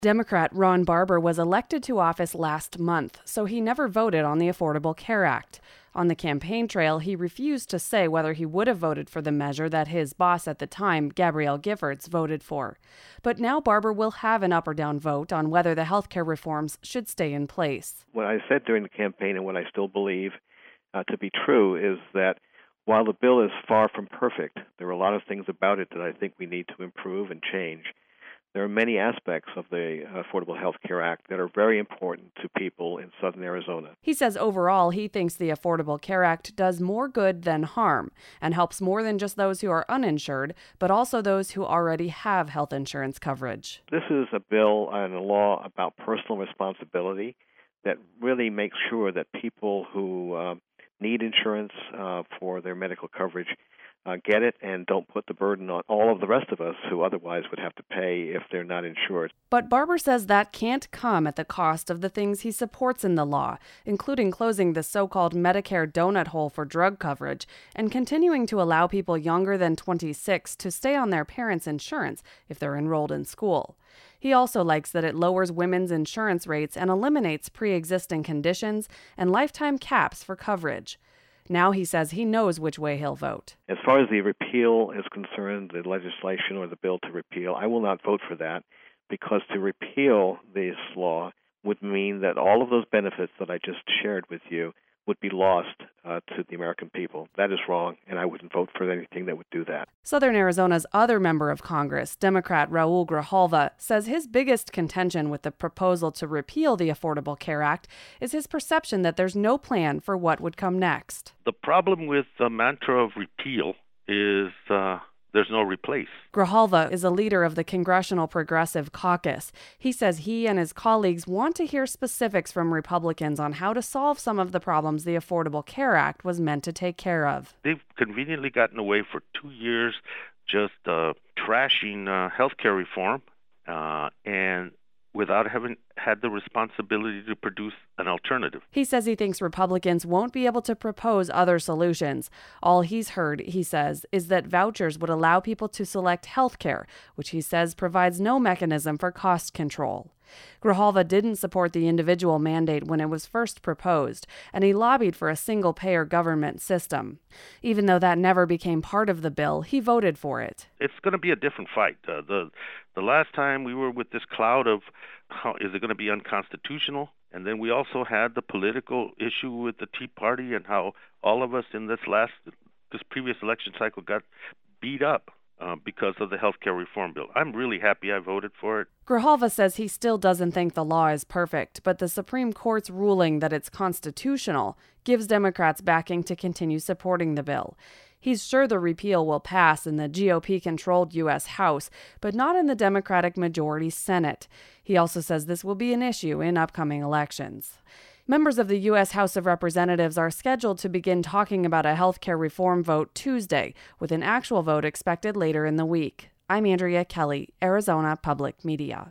Democrat Ron Barber was elected to office last month, so he never voted on the Affordable Care Act. On the campaign trail, he refused to say whether he would have voted for the measure that his boss at the time, Gabrielle Giffords, voted for. But now Barber will have an up or down vote on whether the health care reforms should stay in place. What I said during the campaign and what I still believe to be true is that while the bill is far from perfect, there are a lot of things about it that I think we need to improve and change. There are many aspects of the Affordable Health Care Act that are very important to people in southern Arizona. He says overall he thinks the Affordable Care Act does more good than harm and helps more than just those who are uninsured, but also those who already have health insurance coverage. This is a bill and a law about personal responsibility that really makes sure that people who need insurance for their medical coverage get it and don't put the burden on all of the rest of us who otherwise would have to pay if they're not insured. But Barber says that can't come at the cost of the things he supports in the law, including closing the so-called Medicare donut hole for drug coverage and continuing to allow people younger than 26 to stay on their parents' insurance if they're enrolled in school. He also likes that it lowers women's insurance rates and eliminates pre-existing conditions and lifetime caps for coverage. Now he says he knows which way he'll vote. As far as the repeal is concerned, the legislation or the bill to repeal, I will not vote for that because to repeal this law would mean that all of those benefits that I just shared with you would be lost to the American people. That is wrong, and I wouldn't vote for anything that would do that. Southern Arizona's other member of Congress, Democrat Raul Grijalva, says his biggest contention with the proposal to repeal the Affordable Care Act is his perception that there's no plan for what would come next. The problem with the mantra of repeal is there's no replace. Grijalva is a leader of the Congressional Progressive Caucus. He says he and his colleagues want to hear specifics from Republicans on how to solve some of the problems the Affordable Care Act was meant to take care of. They've conveniently gotten away for 2 years just trashing health care reform and without having had the responsibility to produce an alternative. He says he thinks Republicans won't be able to propose other solutions. All he's heard, he says, is that vouchers would allow people to select health care, which he says provides no mechanism for cost control. Grijalva didn't support the individual mandate when it was first proposed, and he lobbied for a single-payer government system. Even though that never became part of the bill, he voted for it. It's going to be a different fight. The last time we were with this cloud of how is it going to be unconstitutional, and then we also had the political issue with the Tea Party and how all of us in this previous election cycle got beat up because of the health care reform bill. I'm really happy I voted for it. Grijalva says he still doesn't think the law is perfect, but the Supreme Court's ruling that it's constitutional gives Democrats backing to continue supporting the bill. He's sure the repeal will pass in the GOP-controlled U.S. House, but not in the Democratic majority Senate. He also says this will be an issue in upcoming elections. Members of the U.S. House of Representatives are scheduled to begin talking about a health care reform vote Tuesday, with an actual vote expected later in the week. I'm Andrea Kelly, Arizona Public Media.